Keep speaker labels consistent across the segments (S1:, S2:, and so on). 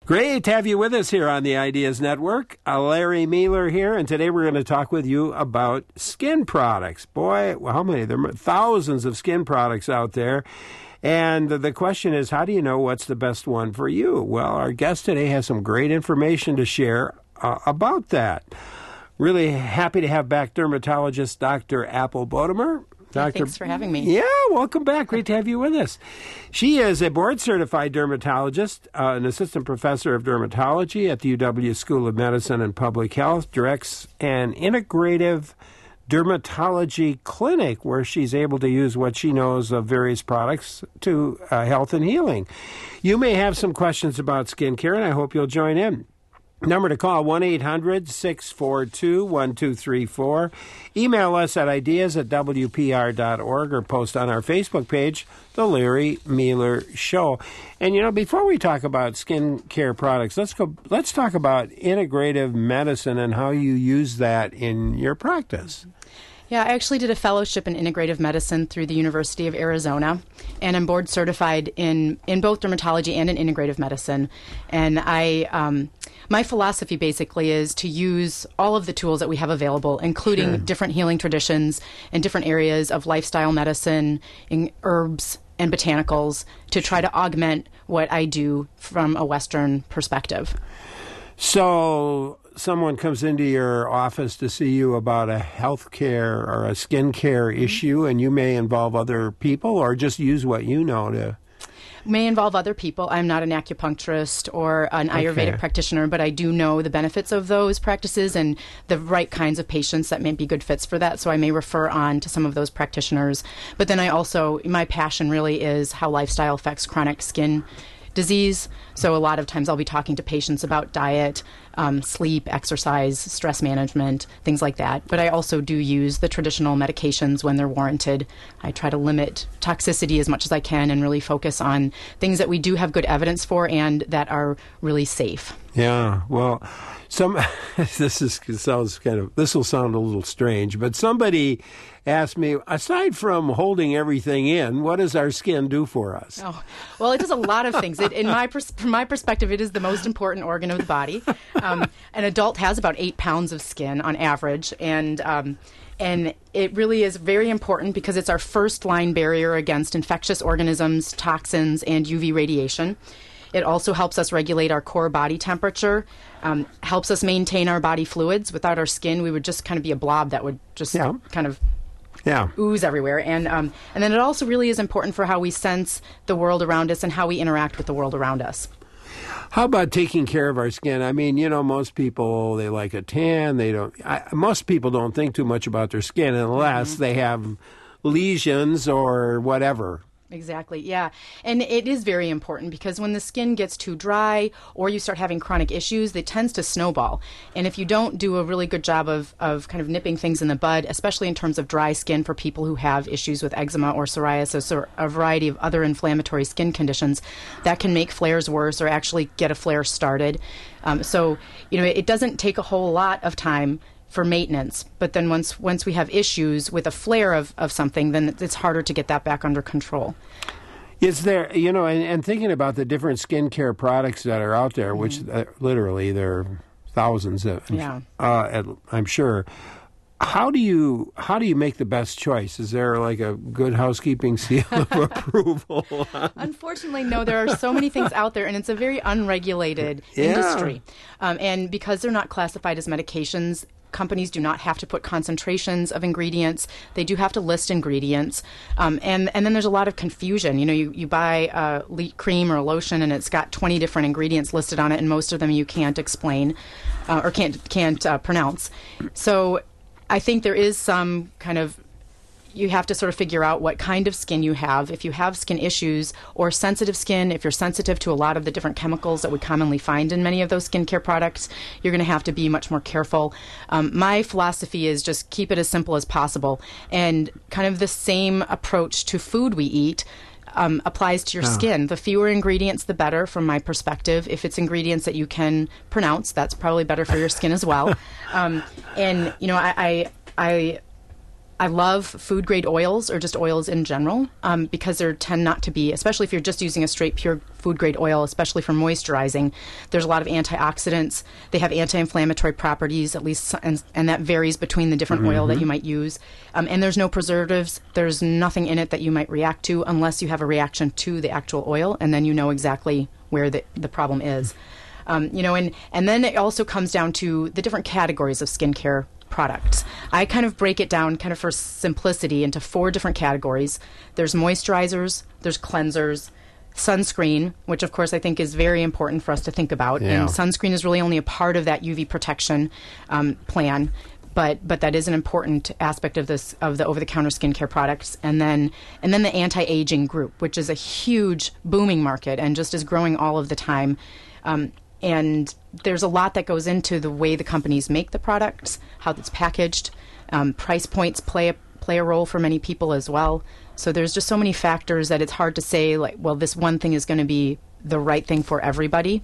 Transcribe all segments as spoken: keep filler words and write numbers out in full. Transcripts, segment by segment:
S1: Great to have you with us here on the Ideas Network. Uh, Larry Mueller here, and today we're going to talk with you about skin products. Boy, how many? There are thousands of skin products out there. And the question is, how do you know what's the best one for you? Well, our guest today has some great information to share uh, about that. Really happy to have back dermatologist Doctor Apple Bodemer.
S2: Doctor Thanks for having me.
S1: Yeah, welcome back. Great to have you with us. She is a board-certified dermatologist, uh, an assistant professor of dermatology at the U W School of Medicine and Public Health, directs an integrative dermatology clinic where she's able to use what she knows of various products to uh, health and healing. You may have some questions about skincare, and I hope you'll join in. Number to call, one eight hundred six four two one two three four. Email us at ideas at w p r dot org or post on our Facebook page, The Larry Mueller Show. And, you know, before we talk about skincare products, let's go. Let's talk about integrative medicine and how you use that in your practice.
S2: Yeah, I actually did a fellowship in integrative medicine through the University of Arizona, and I'm board certified in, in both dermatology and in integrative medicine. And I, um, my philosophy basically is to use all of the tools that we have available, including sure. different healing traditions and different areas of lifestyle medicine, in herbs and botanicals, to try to augment what I do from a Western perspective.
S1: So someone comes into your office to see you about a health care or a skin care mm-hmm. issue, and you may involve other people or just use what you know to...
S2: May involve other people. I'm not an acupuncturist or an Ayurvedic
S1: okay.
S2: practitioner, but I do know the benefits of those practices and the right kinds of patients that may be good fits for that, so I may refer on to some of those practitioners. But then I also, my passion really is how lifestyle affects chronic skin disease. So a lot of times I'll be talking to patients about diet, um, sleep, exercise, stress management, things like that. But I also do use the traditional medications when they're warranted. I try to limit toxicity as much as I can and really focus on things that we do have good evidence for and that are really safe.
S1: Yeah, well, some this is sounds kind of this will sound a little strange, but somebody asked me, aside from holding everything in, what does our skin do for us?
S2: Oh, well, it does a lot of things. It, in my pers- from my perspective, it is the most important organ of the body. Um, an adult has about eight pounds of skin on average, and um, and it really is very important because it's our first line barrier against infectious organisms, toxins, and U V radiation. It also helps us regulate our core body temperature, um, helps us maintain our body fluids. Without our skin, we would just kind of be a blob that would just yeah. kind of yeah. ooze everywhere. And um, and then it also really is important for how we sense the world around us and how we interact with the world around us.
S1: How about taking care of our skin? I mean, you know, most people, they like a tan. They don't. I, most people don't think too much about their skin unless mm-hmm. they have lesions or whatever.
S2: Exactly, yeah. And it is very important because when the skin gets too dry or you start having chronic issues, it tends to snowball. And if you don't do a really good job of, of kind of nipping things in the bud, especially in terms of dry skin for people who have issues with eczema or psoriasis or a variety of other inflammatory skin conditions, that can make flares worse or actually get a flare started. Um, so, you know, it doesn't take a whole lot of time for maintenance, but then once once we have issues with a flare of, of something, then it's harder to get that back under control.
S1: Is there, you know, and, and thinking about the different skincare products that are out there, mm-hmm. which uh, literally there are thousands of,
S2: yeah.
S1: uh, I'm sure. How do you how do you make the best choice? Is there like a good housekeeping seal of approval?
S2: Unfortunately, no. There are so many things out there, and it's a very unregulated
S1: yeah.
S2: industry. Um, and because they're not classified as medications, companies do not have to put concentrations of ingredients. They do have to list ingredients. Um, and, and then there's a lot of confusion. You know, you, you buy a le- cream or a lotion and it's got twenty different ingredients listed on it, and most of them you can't explain uh, or can't, can't uh, pronounce. So I think there is some kind of, you have to sort of figure out what kind of skin you have. If you have skin issues or sensitive skin, if you're sensitive to a lot of the different chemicals that we commonly find in many of those skincare products, you're going to have to be much more careful. Um, my philosophy is just keep it as simple as possible. And kind of the same approach to food we eat Um, applies to your oh. skin. The fewer ingredients, the better, from my perspective. If it's ingredients that you can pronounce, that's probably better for your skin as well. Um, and, you know, I... I, I I love food grade oils or just oils in general um, because there tend not to be, especially if you're just using a straight pure food grade oil, especially for moisturizing, there's a lot of antioxidants. They have anti-inflammatory properties, at least, and, and that varies between the different mm-hmm. oil that you might use. Um, and there's no preservatives. There's nothing in it that you might react to unless you have a reaction to the actual oil, and then you know exactly where the, the problem is. Um, you know, and, and then it also comes down to the different categories of skincare products. I kind of break it down kind of for simplicity into four different categories. There's moisturizers, there's cleansers, sunscreen, which of course I think is very important for us to think about.
S1: Yeah.
S2: And sunscreen is really only a part of that U V protection um, plan. But but that is an important aspect of this of the over-the-counter skincare products, and then and then the anti-aging group, which is a huge booming market and just is growing all of the time. Um, and there's a lot that goes into the way the companies make the products, how it's packaged. Um, price points play a, play a role for many people as well. So there's just so many factors that it's hard to say, like, well, this one thing is going to be the right thing for everybody.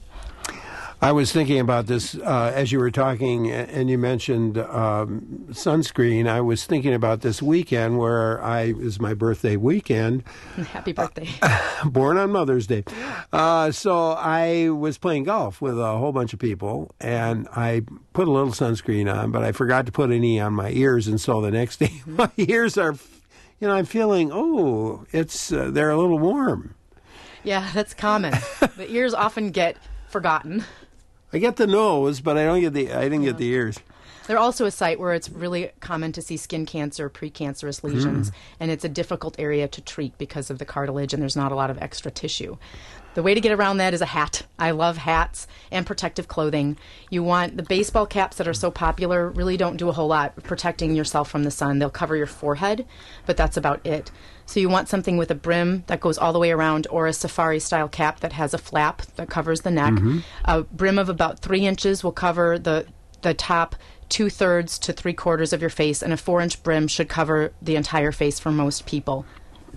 S1: I was thinking about this uh, as you were talking, and you mentioned um, sunscreen. I was thinking about this weekend where I is my birthday weekend.
S2: Happy birthday.
S1: Uh, born on Mother's Day. Uh, so I was playing golf with a whole bunch of people, and I put a little sunscreen on, but I forgot to put any on my ears, and so the next day my ears are, you know, I'm feeling, oh, it's uh, they're a little warm.
S2: Yeah, that's common. The ears often get forgotten.
S1: I get the nose, but I don't get the. I didn't yeah. get the ears.
S2: They're also a site where it's really common to see skin cancer, precancerous lesions, mm. and it's a difficult area to treat because of the cartilage, and there's not a lot of extra tissue. The way to get around that is a hat. I love hats and protective clothing. You want the baseball caps that are so popular really don't do a whole lot protecting yourself from the sun. They'll cover your forehead, but that's about it. So you want something with a brim that goes all the way around, or a safari-style cap that has a flap that covers the neck. Mm-hmm. A brim of about three inches will cover the the top two-thirds to three-quarters of your face, and a four-inch brim should cover the entire face for most people.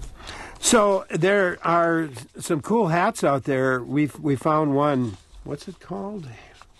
S1: So there are some cool hats out there. We we found one. What's it called?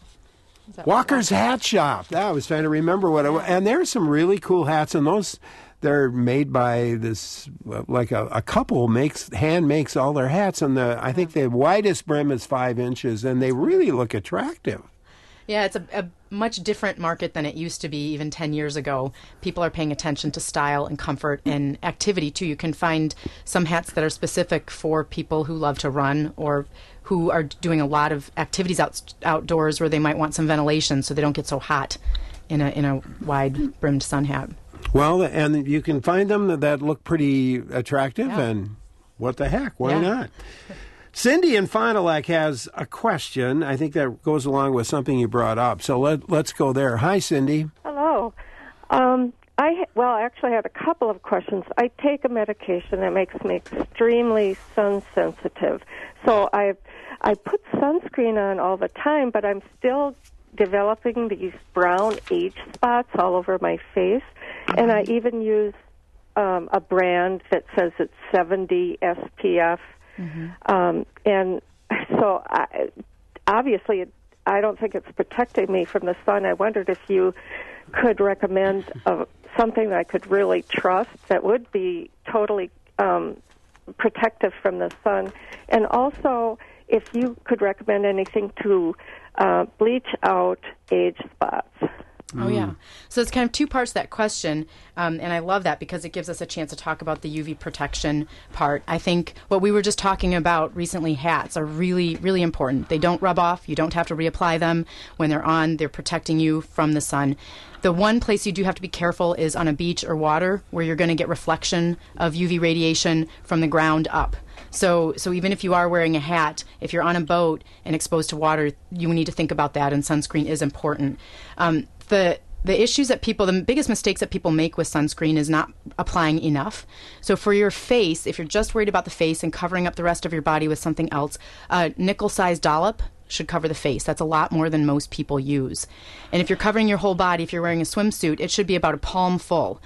S1: Walker's Hat Shop. Yeah, I was trying to remember what it was. And there's some really cool hats, and those they're made by this like a, a couple makes hand makes all their hats, and the I think the widest brim is five inches, and they really look attractive.
S2: Yeah, it's a, a much different market than it used to be even ten years ago. People are paying attention to style and comfort and activity, too. You can find some hats that are specific for people who love to run or who are doing a lot of activities out, outdoors where they might want some ventilation so they don't get so hot in a in a wide-brimmed sun hat.
S1: Well, and you can find them that, that look pretty attractive, yeah. and what the heck, why yeah. not? Cindy in Fond du Lac has a question. I think that goes along with something you brought up. So let, let's go there. Hi, Cindy.
S3: Hello. Um, I well, I actually had a couple of questions. I take a medication that makes me extremely sun sensitive. So I I put sunscreen on all the time, but I'm still developing these brown age spots all over my face. Mm-hmm. And I even use um, a brand that says it's seventy S P F. Mm-hmm. Um, and so I, obviously it, I don't think it's protecting me from the sun. I wondered if you could recommend uh, something that I could really trust that would be totally um, protective from the sun. And also if you could recommend anything to uh, bleach out age spots.
S2: Oh, yeah. So it's kind of two parts to that question, um, and I love that because it gives us a chance to talk about the U V protection part. I think what we were just talking about recently, hats, are really, really important. They don't rub off. You don't have to reapply them. When they're on, they're protecting you from the sun. The one place you do have to be careful is on a beach or water where you're going to get reflection of U V radiation from the ground up. So so even if you are wearing a hat, if you're on a boat and exposed to water, you need to think about that, and sunscreen is important. Um, the the issues that people, the biggest mistakes that people make with sunscreen is not applying enough. So for your face, if you're just worried about the face and covering up the rest of your body with something else, a nickel-sized dollop should cover the face. That's a lot more than most people use. And if you're covering your whole body, if you're wearing a swimsuit, it should be about a palm full.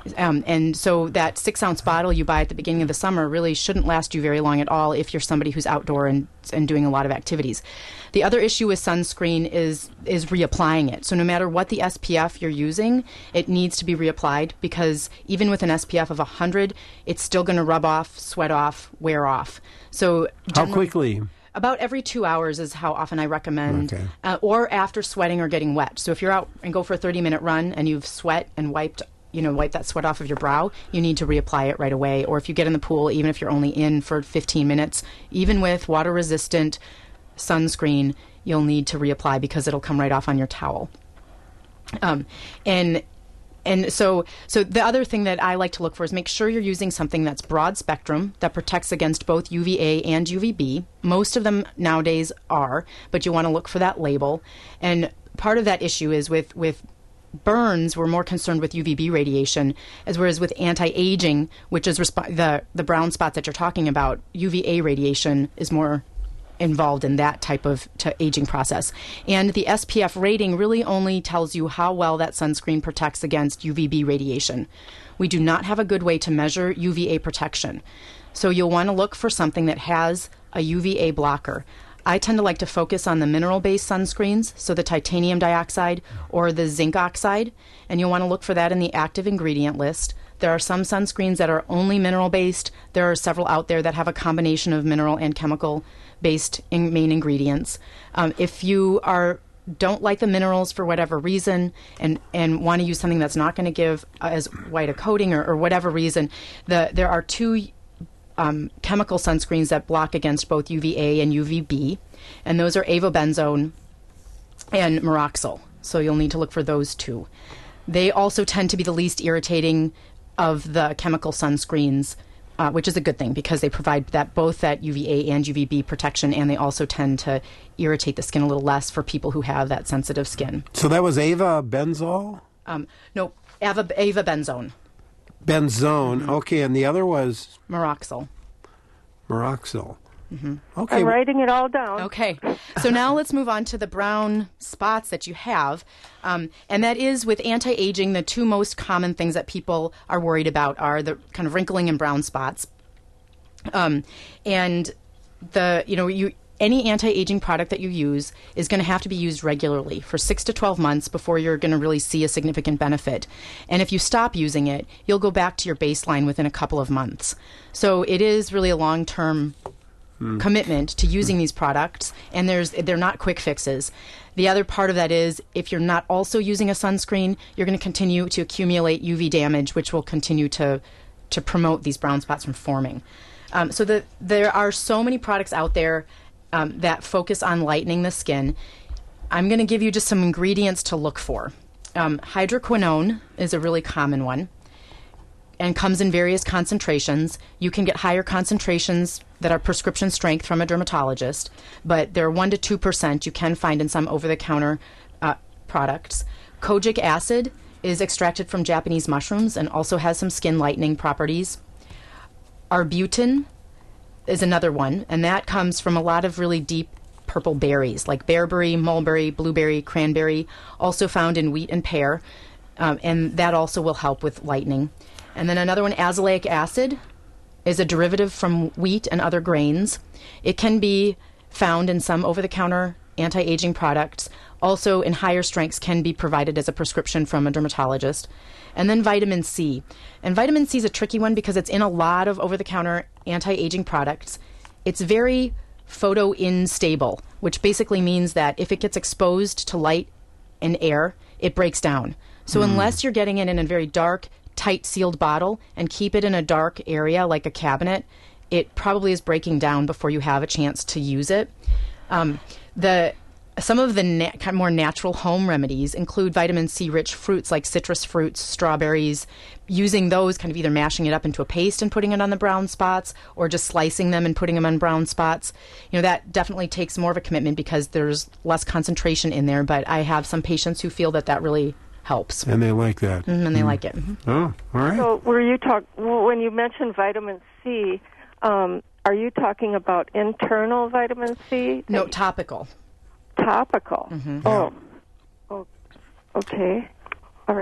S2: Um, and so that six-ounce bottle you buy at the beginning of the summer really shouldn't last you very long at all if you're somebody who's outdoor and, and doing a lot of activities. The other issue with sunscreen is is reapplying it. So no matter what the S P F you're using, it needs to be reapplied because even with an S P F of one hundred, it's still going to rub off, sweat off, wear off. So
S1: how quickly?
S2: About every two hours is how often I recommend,
S1: okay.
S2: uh, or after sweating or getting wet. So if you're out and go for a thirty-minute run and you've sweat and wiped you know, wipe that sweat off of your brow, you need to reapply it right away. Or if you get in the pool, even if you're only in for fifteen minutes, even with water-resistant sunscreen, you'll need to reapply because it'll come right off on your towel. Um, and and so so the other thing that I like to look for is make sure you're using something that's broad spectrum, that protects against both U V A and U V B. Most of them nowadays are, but you want to look for that label. And part of that issue is with with burns, we're more concerned with U V B radiation, as whereas with anti-aging, which is resp- the the brown spots that you're talking about, U V A radiation is more involved in that type of to aging process. And the S P F rating really only tells you how well that sunscreen protects against U V B radiation. We do not have a good way to measure U V A protection. So you'll want to look for something that has a U V A blocker. I tend to like to focus on the mineral-based sunscreens, so the titanium dioxide or the zinc oxide, and you'll want to look for that in the active ingredient list. There are some sunscreens that are only mineral-based. There are several out there that have a combination of mineral and chemical-based in main ingredients. Um, if you are don't like the minerals for whatever reason and, and want to use something that's not going to give uh, as white a coating or, or whatever reason, the, there are two Um, chemical sunscreens that block against both U V A and U V B, and those are avobenzone and Meroxyl. So you'll need to look for those two. They also tend to be the least irritating of the chemical sunscreens, uh, which is a good thing because they provide that both that U V A and U V B protection, and they also tend to irritate the skin a little less for people who have that sensitive skin.
S1: So that was avobenzol?
S2: Um, no, ava, avobenzone.
S1: Benzone.
S2: Mm-hmm.
S1: Okay, and the other was?
S2: Meroxyl.
S1: Meroxyl.
S2: Mm-hmm.
S1: Okay.
S3: I'm writing it all down.
S2: Okay. So now let's move on to the brown spots that you have. Um, and that is with anti-aging, the two most common things that people are worried about are the kind of wrinkling and brown spots. Um, and the, you know, you... Any anti-aging product that you use is going to have to be used regularly for six to twelve months before you're going to really see a significant benefit. And if you stop using it, you'll go back to your baseline within a couple of months. So it is really a long-term mm. commitment to using mm. these products, and there's they're not quick fixes. The other part of that is if you're not also using a sunscreen, you're going to continue to accumulate U V damage, which will continue to, to promote these brown spots from forming. Um, so the, there are so many products out there Um, that focus on lightening the skin. I'm going to give you just some ingredients to look for. Um, hydroquinone is a really common one and comes in various concentrations. You can get higher concentrations that are prescription strength from a dermatologist, but they're one to two percent you can find in some over-the-counter uh, products. Kojic acid is extracted from Japanese mushrooms and also has some skin lightening properties. Arbutin is another one, and that comes from a lot of really deep purple berries like bearberry, mulberry, blueberry, cranberry, also found in wheat and pear, um, and that also will help with lightening. And then another one, azelaic acid, is a derivative from wheat and other grains. It can be found in some over-the-counter anti-aging products. Also, in higher strengths, can be provided as a prescription from a dermatologist. And then vitamin C. And vitamin C is a tricky one because it's in a lot of over-the-counter anti-aging products. It's very photo-instable, which basically means that if it gets exposed to light and air, it breaks down. So mm. unless you're getting it in a very dark, tight sealed bottle and keep it in a dark area like a cabinet, it probably is breaking down before you have a chance to use it. Um, the Some of the na- kind of more natural home remedies include vitamin C-rich fruits like citrus fruits, strawberries, using those, kind of either mashing it up into a paste and putting it on the brown spots or just slicing them and putting them on brown spots. You know, that definitely takes more of a commitment because there's less concentration in there, but I have some patients who feel that that really helps.
S1: And they like that.
S2: Mm-hmm, and they mm. like it. Mm-hmm.
S1: Oh, all right.
S3: So were you talk when you mentioned vitamin C, um, are you talking about internal vitamin C?
S2: No, topical.
S3: Topical.
S2: Mm-hmm.
S3: Oh. oh, okay. All right.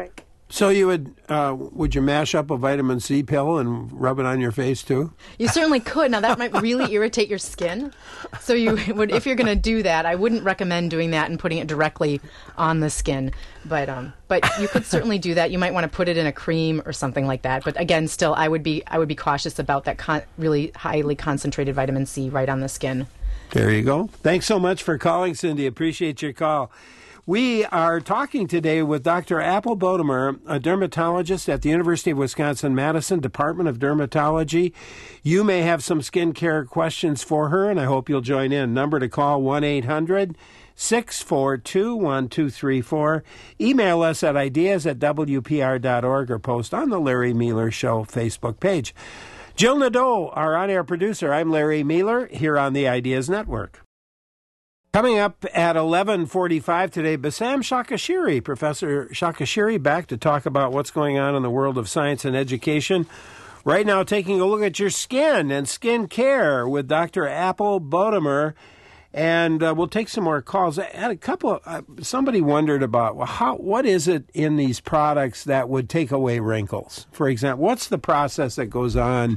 S1: So you would uh, would you mash up a vitamin C pill and rub it on your face too?
S2: You certainly could. Now that might really irritate your skin. So you would, if you're going to do that, I wouldn't recommend doing that and putting it directly on the skin. But um, but you could certainly do that. You might want to put it in a cream or something like that. But again, still, I would be I would be cautious about that con- really highly concentrated vitamin C right on the skin.
S1: There you go. Thanks so much for calling, Cindy. Appreciate your call. We are talking today with Doctor Apple Bodemer, a dermatologist at the University of Wisconsin-Madison Department of Dermatology. You may have some skincare questions for her, and I hope you'll join in. Number to call, one eight hundred six four two one two three four. Email us at ideas at w p r dot org or post on the Larry Meeler Show Facebook page. Jill Nadeau, our on-air producer. I'm Larry Meeler here on the Ideas Network. Coming up at eleven forty-five today, Bassam Shakashiri, Professor Shakashiri, back to talk about what's going on in the world of science and education. Right now, taking a look at your skin and skin care with Doctor Apple Bodemer. And uh, we'll take some more calls. I had a couple of, uh, somebody wondered about, well, how, what is it in these products that would take away wrinkles? For example, what's the process that goes on,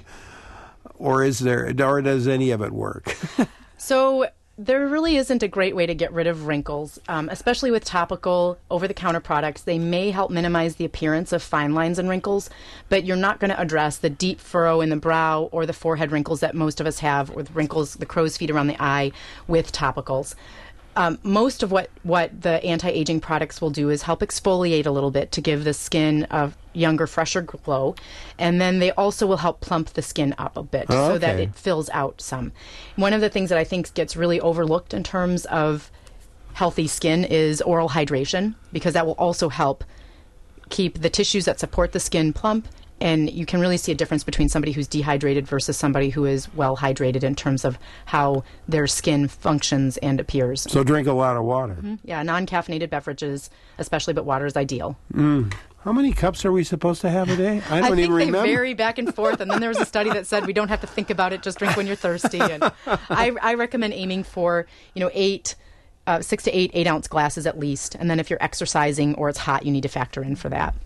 S1: or is there, or does any of it work?
S2: So there really isn't a great way to get rid of wrinkles, um, especially with topical over-the-counter products. They may help minimize the appearance of fine lines and wrinkles, but you're not going to address the deep furrow in the brow or the forehead wrinkles that most of us have, or the wrinkles, the crow's feet around the eye with topicals. Um, most of what, what the anti-aging products will do is help exfoliate a little bit to give the skin a younger, fresher glow. And then they also will help plump the skin up a bit
S1: oh,
S2: so
S1: okay.
S2: that it fills out some. One of the things that I think gets really overlooked in terms of healthy skin is oral hydration, because that will also help keep the tissues that support the skin plump. And you can really see a difference between somebody who's dehydrated versus somebody who is well hydrated in terms of how their skin functions and appears.
S1: So drink a lot of water.
S2: Mm-hmm. Yeah, non-caffeinated beverages, especially, but water is ideal.
S1: Mm. How many cups are we supposed to have a day? I don't
S2: I think
S1: even remember.
S2: They vary back and forth. And then there was a study that said we don't have to think about it, just drink when you're thirsty. And I, I recommend aiming for, you know, eight, uh, six to eight eight-ounce glasses at least. And then if you're exercising or it's hot, you need to factor in for that.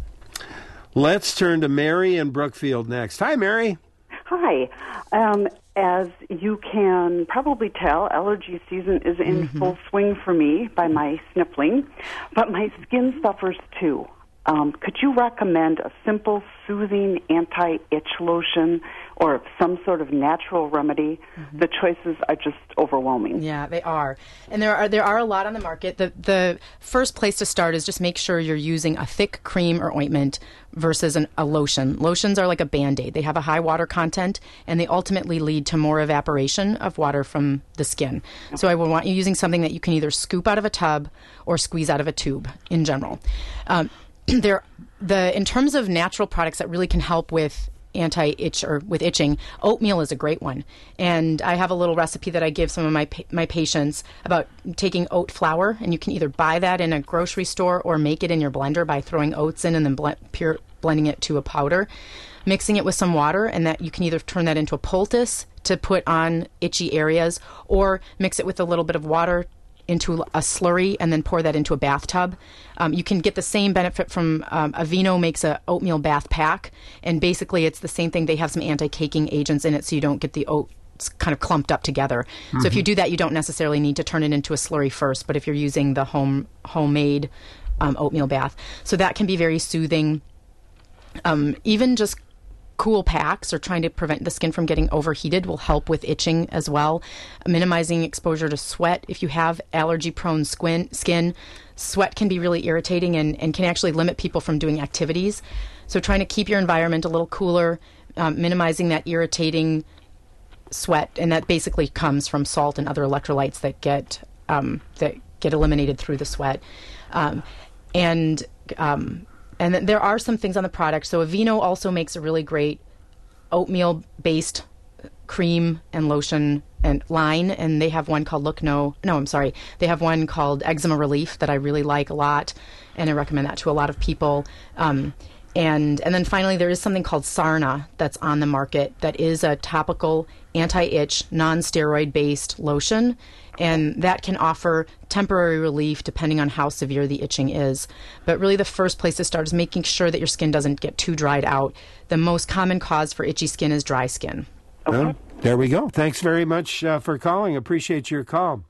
S1: Let's turn to Mary in Brookfield next. Hi, Mary.
S4: Hi. Um, as you can probably tell, allergy season is in mm-hmm. full swing for me by my sniffling, but my skin suffers too. Um, could you recommend a simple, soothing anti-itch lotion or some sort of natural remedy? Mm-hmm. The choices are just overwhelming.
S2: Yeah, they are. And there are there are a lot on the market. The the first place to start is just make sure you're using a thick cream or ointment versus an, a lotion. Lotions are like a Band-Aid. They have a high water content, and they ultimately lead to more evaporation of water from the skin. Okay. So I would want you using something that you can either scoop out of a tub or squeeze out of a tube in general. Um, there, the in terms of natural products that really can help with anti-itch or with itching, oatmeal is a great one. And I have a little recipe that I give some of my pa- my patients about taking oat flour, and you can either buy that in a grocery store or make it in your blender by throwing oats in and then blend, pure, blending it to a powder, mixing it with some water, and that you can either turn that into a poultice to put on itchy areas or mix it with a little bit of water into a slurry and then pour that into a bathtub. Um, you can get the same benefit from um, Aveeno makes a oatmeal bath pack, and basically it's the same thing. They have some anti-caking agents in it so you don't get the oats kind of clumped up together. Mm-hmm. So if you do that, you don't necessarily need to turn it into a slurry first, but if you're using the home homemade um, oatmeal bath. So that can be very soothing. Um, even just cool packs or trying to prevent the skin from getting overheated will help with itching as well. Minimizing exposure to sweat. If you have allergy-prone skin, skin, sweat can be really irritating and, and can actually limit people from doing activities. So trying to keep your environment a little cooler, um, minimizing that irritating sweat, and that basically comes from salt and other electrolytes that get um, that get eliminated through the sweat. Um, and um, And th- there are some things on the product. So Aveeno also makes a really great oatmeal-based cream and lotion and line, and they have one called Look No. No, I'm sorry. They have one called Eczema Relief that I really like a lot, and I recommend that to a lot of people. Um, and and then finally, there is something called Sarna that's on the market that is a topical anti-itch, non-steroid-based lotion, and that can offer temporary relief depending on how severe the itching is. But really the first place to start is making sure that your skin doesn't get too dried out. The most common cause for itchy skin is dry skin.
S3: Okay.
S1: Well, there we go. Thanks very much uh, for calling. Appreciate your call.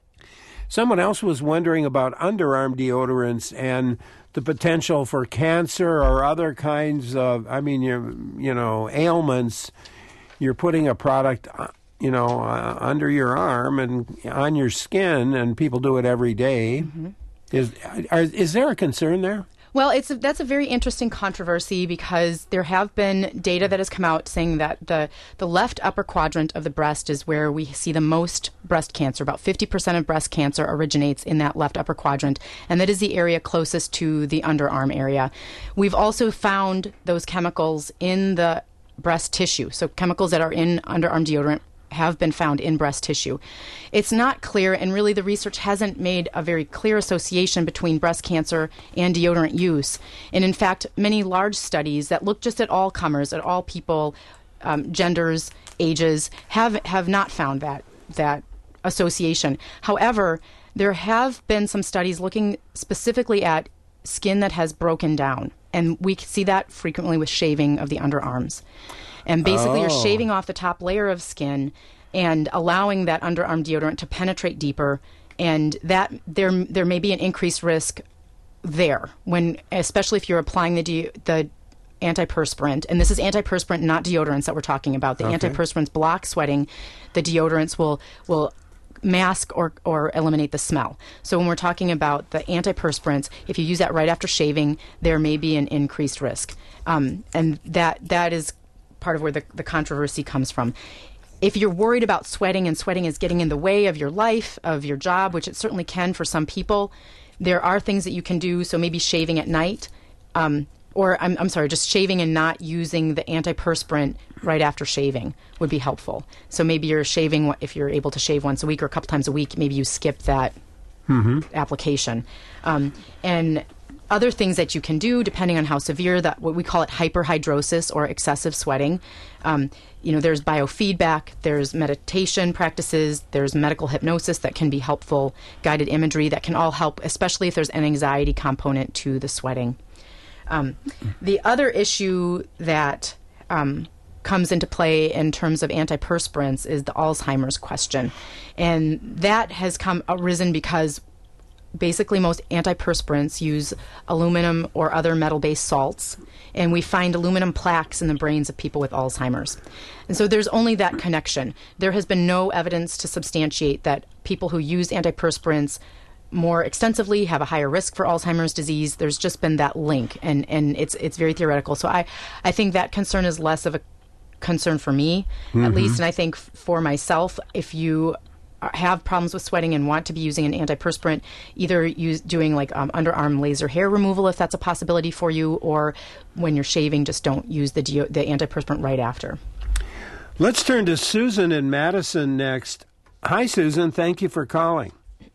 S1: Someone else was wondering about underarm deodorants and the potential for cancer or other kinds of, I mean, you you know, ailments. You're putting a product, you know, uh, under your arm and on your skin, and people do it every day. Mm-hmm. Is are, is there a concern there?
S2: Well, it's a, that's a very interesting controversy because there have been data that has come out saying that the, the left upper quadrant of the breast is where we see the most breast cancer. About fifty percent of breast cancer originates in that left upper quadrant, and that is the area closest to the underarm area. We've also found those chemicals in the breast tissue, so chemicals that are in underarm deodorant have been found in breast tissue. It's not clear, and really the research hasn't made a very clear association between breast cancer and deodorant use. And in fact, many large studies that look just at all comers, at all people, um, genders, ages, have have not found that that association. However, there have been some studies looking specifically at skin that has broken down, and we see that frequently with shaving of the underarms. And basically, oh. you're shaving off the top layer of skin and allowing that underarm deodorant to penetrate deeper, and that there there may be an increased risk there when, especially if you're applying the de- the antiperspirant, and this is antiperspirant, not deodorants that we're talking about. The okay. antiperspirants block sweating. The deodorants will will mask or, or eliminate the smell. So when we're talking about the antiperspirants, if you use that right after shaving, there may be an increased risk, um, and that that is part of where the, the controversy comes from. If you're worried about sweating and sweating is getting in the way of your life, of your job, which it certainly can for some people, there are things that you can do. So maybe shaving at night, um, or I'm, I'm sorry, just shaving and not using the antiperspirant right after shaving would be helpful. So maybe you're shaving, if you're able to shave once a week or a couple times a week, maybe you skip that mm-hmm. application. Um, and other things that you can do, depending on how severe, that what we call it hyperhidrosis or excessive sweating. Um, you know, there's biofeedback, there's meditation practices, there's medical hypnosis that can be helpful, guided imagery that can all help, especially if there's an anxiety component to the sweating. Um, the other issue that um, comes into play in terms of antiperspirants is the Alzheimer's question. And that has come arisen because basically most antiperspirants use aluminum or other metal-based salts, and we find aluminum plaques in the brains of people with Alzheimer's. And so there's only that connection. There has been no evidence to substantiate that people who use antiperspirants more extensively have a higher risk for Alzheimer's disease. There's just been that link, and, and it's it's very theoretical. So I, I think that concern is less of a concern for me, mm-hmm. at least, and I think f- for myself, if you have problems with sweating and want to be using an antiperspirant, either use doing like um, underarm laser hair removal if that's a possibility for you, or when you're shaving, just don't use the deo- the antiperspirant right after.
S1: Let's turn to Susan in Madison next. Hi, Susan. Thank you for calling.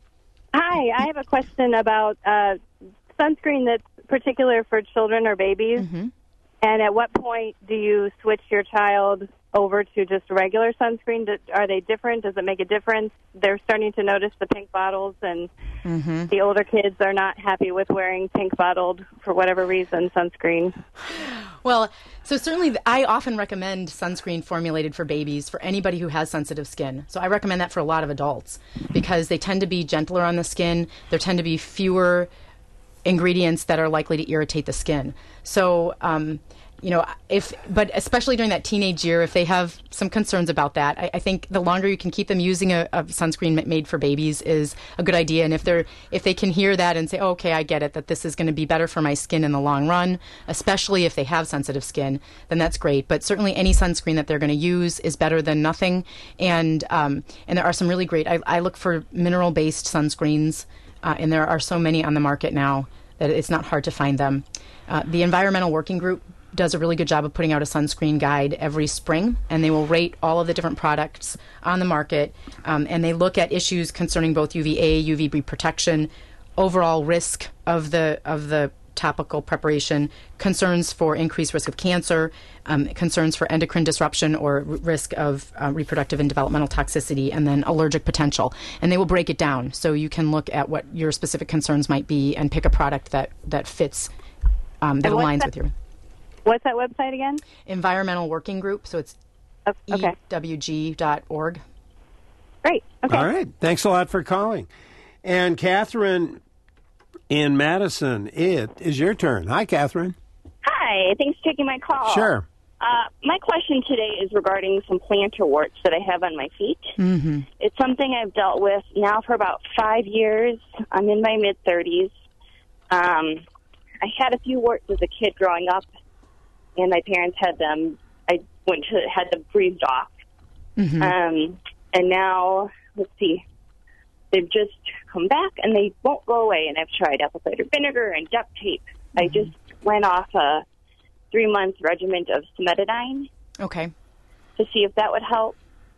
S5: Hi. I have a question about uh, sunscreen that's particular for children or babies. Mm-hmm. And at what point do you switch your child over to just regular sunscreen? Are they different? Does it make a difference? They're starting to notice the pink bottles, and mm-hmm. the older kids are not happy with wearing pink bottled, for whatever reason, sunscreen.
S2: Well, so certainly I often recommend sunscreen formulated for babies for anybody who has sensitive skin. So I recommend that for a lot of adults because they tend to be gentler on the skin. There tend to be fewer ingredients that are likely to irritate the skin. So, um, you know, if, but especially during that teenage year, if they have some concerns about that, I, I think the longer you can keep them using a, a sunscreen made for babies is a good idea. And if they're, if they can hear that and say, oh, okay, I get it, that this is going to be better for my skin in the long run, especially if they have sensitive skin, then that's great. But certainly any sunscreen that they're going to use is better than nothing. And, um, and there are some really great, I, I look for mineral-based sunscreens, uh, and there are so many on the market now that it's not hard to find them. Uh, the Environmental Working Group does a really good job of putting out a sunscreen guide every spring, and they will rate all of the different products on the market, um, and they look at issues concerning both U V A, U V B protection, overall risk of the of the topical preparation, concerns for increased risk of cancer, um, concerns for endocrine disruption or r- risk of uh, reproductive and developmental toxicity, and then allergic potential. And they will break it down so you can look at what your specific concerns might be and pick a product that, that fits, um, that
S5: And what's
S2: aligns
S5: that-
S2: with your
S5: What's that website again?
S2: environmental working group. So it's
S5: Oh, okay.
S2: E W G dot org.
S5: Great. Okay.
S1: All right. Thanks a lot for calling. And Catherine in Madison, it is your turn. Hi, Catherine.
S6: Hi, thanks for taking my call.
S1: Sure.
S6: Uh, my question today is regarding some plantar warts that I have on my feet.
S2: Mm-hmm.
S6: It's something I've dealt with now for about five years. I'm in my mid-thirties. Um, I had a few warts as a kid growing up, and my parents had them. I went to had them breathed off.
S2: Mm-hmm.
S6: Um, and now, let's see, they've just come back, and they won't go away. And I've tried apple cider vinegar and duct tape.
S2: Mm-hmm.
S6: I just went off a three-month regimen of cimetidine
S2: Okay.
S6: to see if that would help.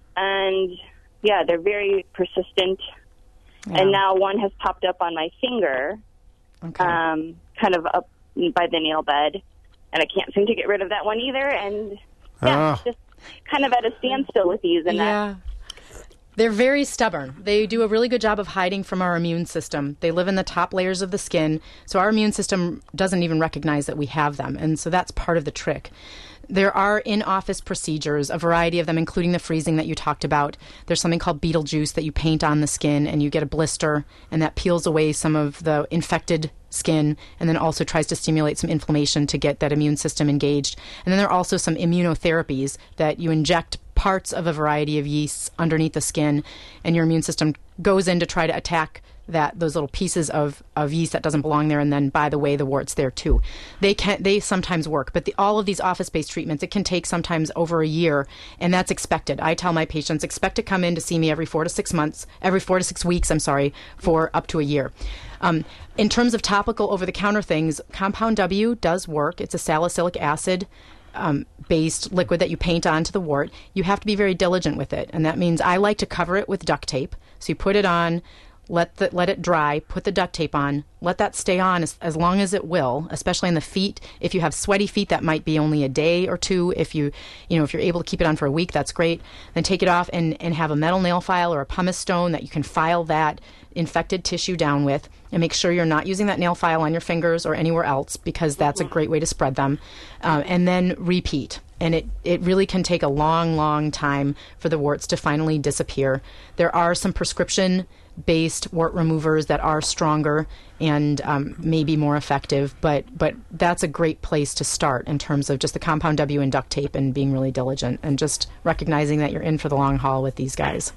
S6: And, yeah, they're very persistent.
S2: Yeah.
S6: And now one has popped up on my finger,
S2: Okay.
S6: um, kind of up by the nail bed. And I can't seem to get rid of that one either. And, yeah,
S1: Oh.
S6: just kind of at a standstill with these. And that.
S2: Yeah. They're very stubborn. They do a really good job of hiding from our immune system. They live in the top layers of the skin, so our immune system doesn't even recognize that we have them, and so that's part of the trick. There are in-office procedures, a variety of them, including the freezing that you talked about. There's something called Beetlejuice that you paint on the skin, and you get a blister, and that peels away some of the infected skin, and then also tries to stimulate some inflammation to get that immune system engaged. And then there are also some immunotherapies that you inject parts of a variety of yeasts underneath the skin, and your immune system goes in to try to attack that those little pieces of, of yeast that doesn't belong there, and then, by the way, the wart's there too. They can they sometimes work, but the, all of these office-based treatments, it can take sometimes over a year, and that's expected. I tell my patients, expect to come in to see me every four to six months, every four to six weeks, I'm sorry, for up to a year. Um, in terms of topical over-the-counter things, Compound W does work. It's a salicylic acid Um, based liquid that you paint onto the wart. You have to be very diligent with it, and that means I like to cover it with duct tape. So you put it on, let the, let it dry, put the duct tape on, let that stay on as, as long as it will, especially in the feet. If you have sweaty feet, that might be only a day or two. If you, you know, if you're able to keep it on for a week, that's great. Then take it off and, and have a metal nail file or a pumice stone that you can file that infected tissue down with, and make sure you're not using that nail file on your fingers or anywhere else, because that's a great way to spread them. Um, and then repeat. And it, it really can take a long, long time for the warts to finally disappear. There are some prescription-based wart removers that are stronger and um, maybe more effective, but, but that's a great place to start in terms of just the Compound W and duct tape and being really diligent and just recognizing that you're in for the long haul with these guys.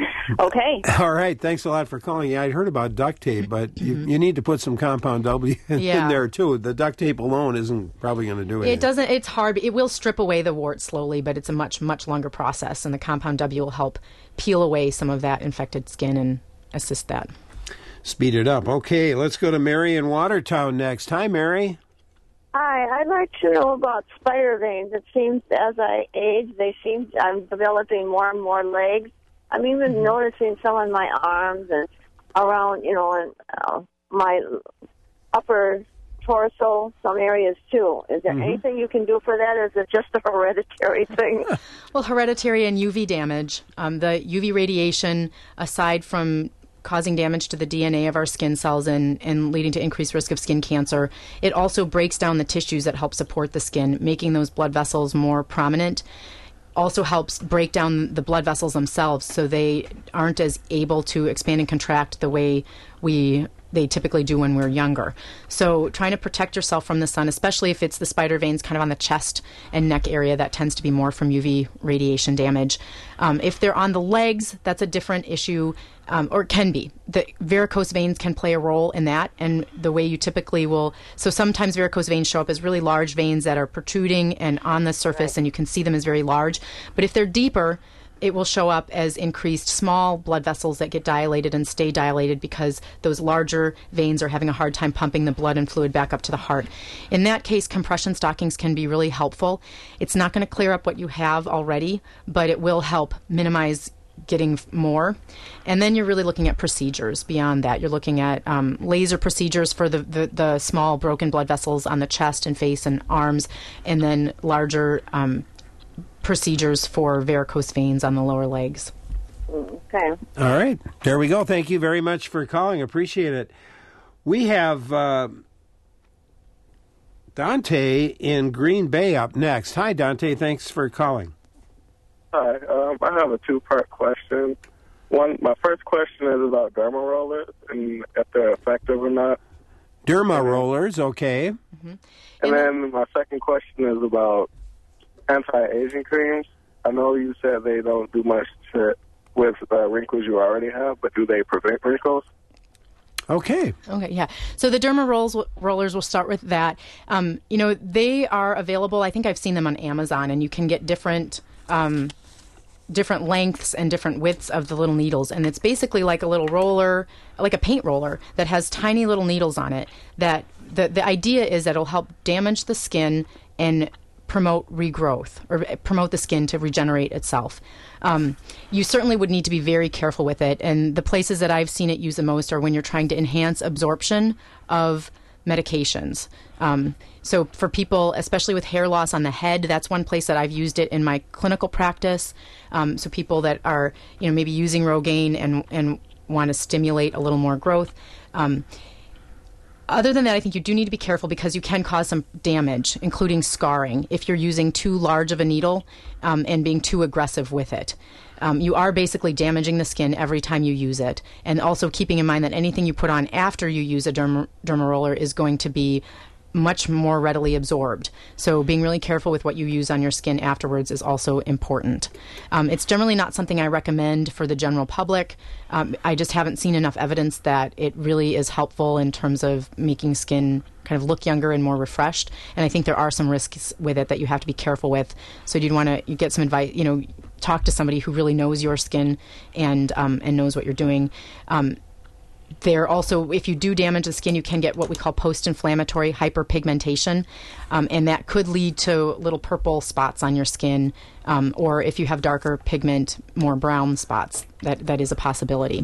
S6: Okay.
S1: All right. Thanks a lot for calling. Yeah, I'd heard about duct tape, but you, you need to put some Compound W in,
S2: Yeah.
S1: in there, too. The duct tape alone isn't probably going to do it.
S2: It doesn't, it's hard. It will strip away the wart slowly, but it's a much, much longer process, and the Compound W will help peel away some of that infected skin and assist that.
S1: Speed it up. Okay, let's go to Mary in Watertown next. Hi, Mary.
S7: Hi, I'd like to know about spider veins. It seems as I age, they seem I'm developing more and more legs. I'm even mm-hmm. noticing some on my arms and around, you know, and uh, my upper torso, some areas too. Is there mm-hmm. anything you can do for that, or is it just a hereditary thing?
S2: Well, hereditary and U V damage. Um, the U V radiation, aside from causing damage to the D N A of our skin cells and, and leading to increased risk of skin cancer, it also breaks down the tissues that help support the skin, making those blood vessels more prominent. Also helps break down the blood vessels themselves so they aren't as able to expand and contract the way we they typically do when we're younger. So trying to protect yourself from the sun, especially if it's the spider veins kind of on the chest and neck area, that tends to be more from U V radiation damage. Um, if they're on the legs, that's a different issue, um, or can be. The varicose veins can play a role in that, and the way you typically will... So sometimes varicose veins show up as really large veins that are protruding and on the surface, right. and you can see them as very large. But if they're deeper, it will show up as increased small blood vessels that get dilated and stay dilated because those larger veins are having a hard time pumping the blood and fluid back up to the heart. In that case, compression stockings can be really helpful. It's not going to clear up what you have already, but it will help minimize getting f- more. And then you're really looking at procedures beyond that. You're looking at um, laser procedures for the, the, the small broken blood vessels on the chest and face and arms, and then larger um, procedures for varicose veins on the lower legs.
S7: Okay.
S1: All right. There we go. Thank you very much for calling. Appreciate it. We have uh, Dante in Green Bay up next. Hi, Dante. Thanks for calling.
S8: Hi. Um, I have a two-part question. One, my first question is about derma rollers and if they're effective or not.
S1: Derma rollers, okay.
S2: Mm-hmm.
S8: And then my second question is about anti-aging creams. I know you said they don't do much to, with uh, wrinkles you already have, but do they prevent wrinkles?
S1: Okay.
S2: Okay, yeah. So the derma rolls, rollers, we'll start with that. Um, you know, they are available. I think I've seen them on Amazon, and you can get different um, different lengths and different widths of the little needles. And it's basically like a little roller, like a paint roller that has tiny little needles on it. That the, the idea is that it'll help damage the skin and promote regrowth or promote the skin to regenerate itself. Um, you certainly would need to be very careful with it. And the places that I've seen it used the most are when you're trying to enhance absorption of medications. Um, so for people, especially with hair loss on the head, that's one place that I've used it in my clinical practice. Um, so people that are, you know, maybe using Rogaine and, and want to stimulate a little more growth. Um, Other than that, I think you do need to be careful because you can cause some damage, including scarring, if you're using too large of a needle um, and being too aggressive with it. Um, you are basically damaging the skin every time you use it. And also keeping in mind that anything you put on after you use a derma, derma roller is going to be much more readily absorbed. So being really careful with what you use on your skin afterwards is also important. Um, it's generally not something I recommend for the general public. Um, I just haven't seen enough evidence that it really is helpful in terms of making skin kind of look younger and more refreshed. And I think there are some risks with it that you have to be careful with. So you'd want to you get some advice, you know, talk to somebody who really knows your skin and um, and knows what you're doing. Um, There also, if you do damage the skin, you can get what we call post-inflammatory hyperpigmentation, um, and that could lead to little purple spots on your skin, um, or if you have darker pigment, more brown spots. That that is a possibility.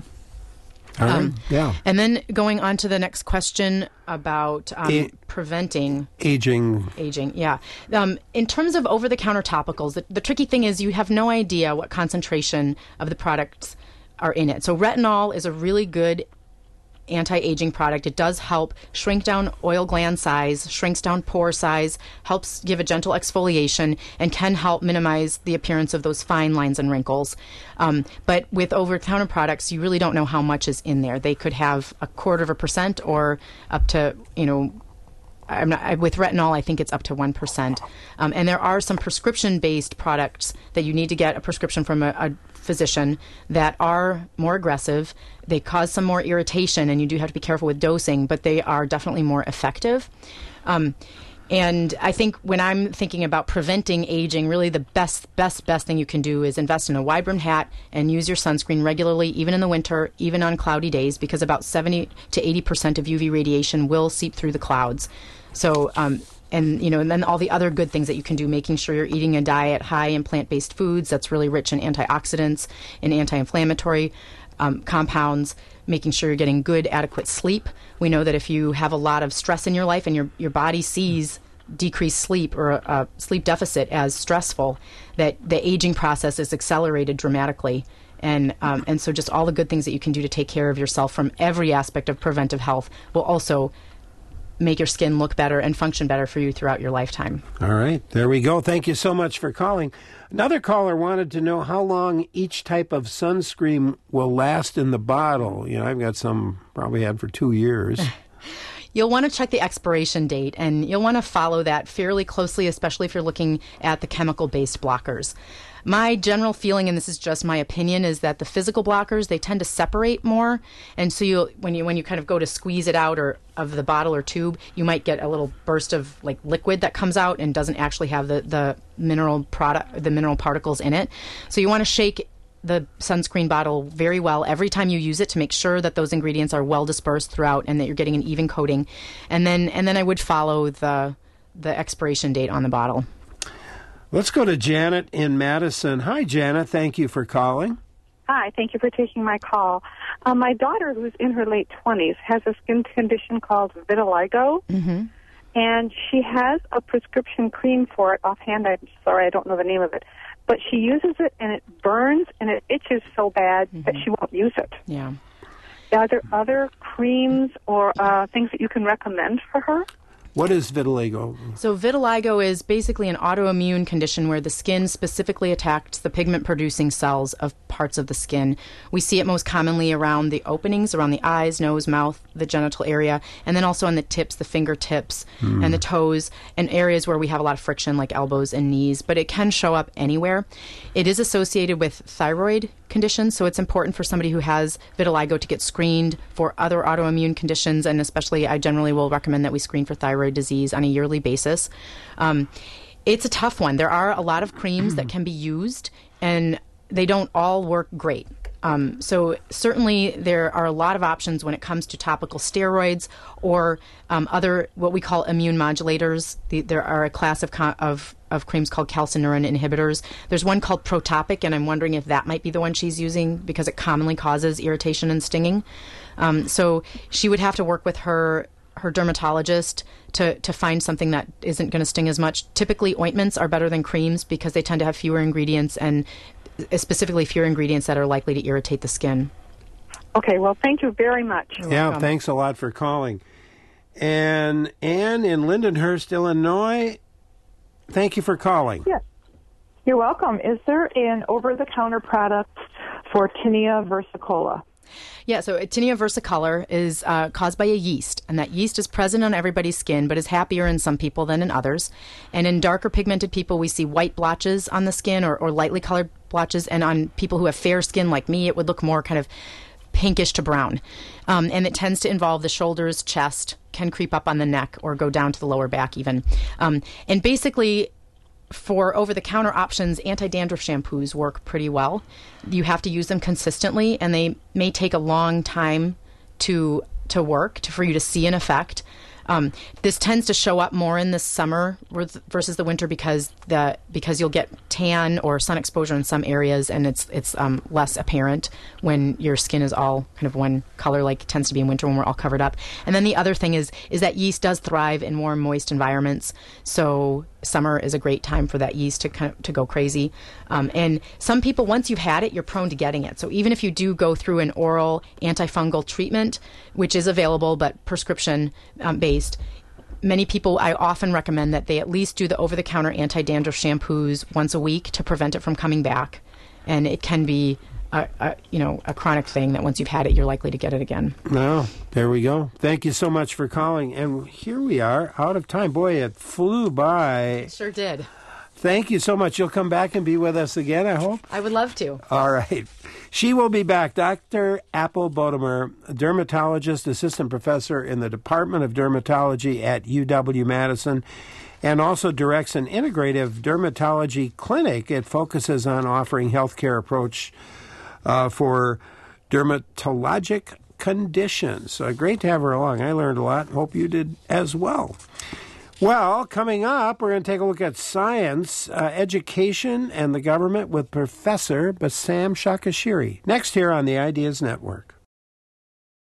S1: All right.
S2: Um,
S1: yeah.
S2: And then going on to the next question about um,
S1: A-
S2: preventing
S1: aging.
S2: Aging, yeah. Um, in terms of over-the-counter topicals, the, the tricky thing is you have no idea what concentration of the products are in it. So retinol is a really good anti-aging product. It does help shrink down oil gland size, shrinks down pore size, helps give a gentle exfoliation, and can help minimize the appearance of those fine lines and wrinkles. Um, but with over-the-counter products, you really don't know how much is in there. They could have a quarter of a percent or up to, you know, I'm not, I, with retinol, I think it's up to one percent. Um, and there are some prescription-based products that you need to get a prescription from a, a physician that are more aggressive. They cause some more irritation, and you do have to be careful with dosing, but they are definitely more effective. Um, and I think when I'm thinking about preventing aging, really the best, best, best thing you can do is invest in a wide-brimmed hat and use your sunscreen regularly, even in the winter, even on cloudy days, because about seventy to eighty percent of U V radiation will seep through the clouds. So, um, and, you know, and then all the other good things that you can do, making sure you're eating a diet high in plant-based foods that's really rich in antioxidants and anti-inflammatory um, compounds, making sure you're getting good, adequate sleep. We know that if you have a lot of stress in your life and your, your body sees decreased sleep or a, a sleep deficit as stressful, that the aging process is accelerated dramatically. And um, and so just all the good things that you can do to take care of yourself from every aspect of preventive health will also make your skin look better and function better for you throughout your lifetime.
S1: All right. There we go. Thank you so much for calling. Another caller wanted to know how long each type of sunscreen will last in the bottle. You know, I've got some probably had for two years.
S2: You'll want to check the expiration date, and you'll want to follow that fairly closely, especially if you're looking at the chemical-based blockers. My general feeling, and this is just my opinion, is that the physical blockers, they tend to separate more, and so you when you when you kind of go to squeeze it out or of the bottle or tube, you might get a little burst of like liquid that comes out and doesn't actually have the, the mineral product the mineral particles in it. So you want to shake the sunscreen bottle very well every time you use it to make sure that those ingredients are well dispersed throughout and that you're getting an even coating. And then and then I would follow the the expiration date on the bottle.
S1: Let's go to Janet in Madison. Hi, Janet. Thank you for calling.
S9: Hi, thank you for taking my call. Uh, my daughter, who's in her late twenties, has a skin condition called vitiligo,
S2: Mm-hmm.
S9: and she has a prescription cream for it. Offhand, I'm sorry, I don't know the name of it. But she uses it, and it burns, and it itches so bad
S2: Mm-hmm.
S9: that she won't use it.
S2: Yeah.
S9: Are there other creams or uh, things that you can recommend for her?
S1: What is vitiligo?
S2: So vitiligo is basically an autoimmune condition where the skin specifically attacks the pigment-producing cells of parts of the skin. We see it most commonly around the openings, around the eyes, nose, mouth, the genital area, and then also on the tips, the fingertips,
S1: Mm.
S2: and the toes, and areas where we have a lot of friction like elbows and knees. But it can show up anywhere. It is associated with thyroid conditions, so it's important for somebody who has vitiligo to get screened for other autoimmune conditions, and especially I generally will recommend that we screen for thyroid disease on a yearly basis. Um, it's a tough one. There are a lot of creams that can be used, and they don't all work great. Um, so certainly there are a lot of options when it comes to topical steroids or um, other what we call immune modulators. The, there are a class of, co- of of creams called calcineurin inhibitors. There's one called Protopic, and I'm wondering if that might be the one she's using because it commonly causes irritation and stinging. Um, so she would have to work with her her dermatologist to, to find something that isn't going to sting as much. Typically, ointments are better than creams because they tend to have fewer ingredients and specifically fewer ingredients that are likely to irritate the skin.
S9: Okay, well, thank you very much.
S2: You're
S1: Yeah,
S2: welcome.
S1: thanks a lot for calling. And Anne in Lindenhurst, Illinois, thank you for calling.
S10: Yes. You're welcome. Is there an over-the-counter product for tinea versicolor?
S2: Yeah, so tinea versicolor is uh, caused by a yeast, and that yeast is present on everybody's skin, but is happier in some people than in others. And in darker pigmented people, we see white blotches on the skin or, or lightly colored blotches, and on people who have fair skin like me, it would look more kind of pinkish to brown. Um, and it tends to involve the shoulders, chest, can creep up on the neck or go down to the lower back even. Um, and basically, for over-the-counter options, anti-dandruff shampoos work pretty well. You have to use them consistently, and they may take a long time to to work, to, for you to see an effect. Um, this tends to show up more in the summer versus the winter because the because you'll get tan or sun exposure in some areas, and it's it's um, less apparent when your skin is all kind of one color, like it tends to be in winter when we're all covered up. And then the other thing is is that yeast does thrive in warm, moist environments, so summer is a great time for that yeast to kind of, to go crazy. Um, and some people, once you've had it, you're prone to getting it. So even if you do go through an oral antifungal treatment, which is available but prescription um, based, many people, I often recommend that they at least do the over-the-counter anti-dandruff shampoos once a week to prevent it from coming back. And it can be a, a, you know, a chronic thing that once you've had it, you're likely to get it again.
S1: No, there we go. Thank you so much for calling. And here we are, out of time. Boy, it flew by.
S2: Sure did.
S1: Thank you so much. You'll come back and be with us again, I hope.
S2: I would love to.
S1: All right. She will be back. Doctor Apple Bodemer, dermatologist, assistant professor in the Department of Dermatology at U W-Madison, and also directs an integrative dermatology clinic. It focuses on offering healthcare approach uh, for dermatologic conditions. Uh, great to have her along. I learned a lot. Hope you did as well. Well, coming up, we're going to take a look at science, uh, education, and the government with Professor Bassam Shakashiri. Next here on the Ideas Network.